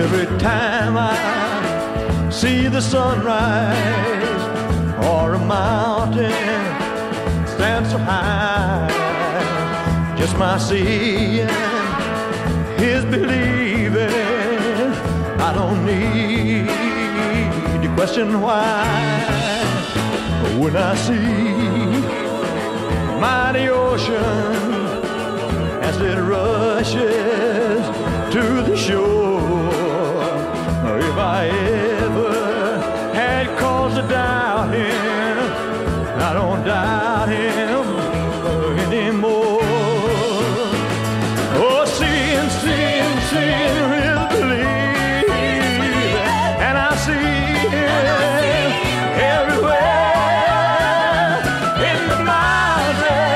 Every time I see the sunrise or a mountain stand so high, just my seeing is believing. I don't need to question why. When I see mighty ocean as it rushes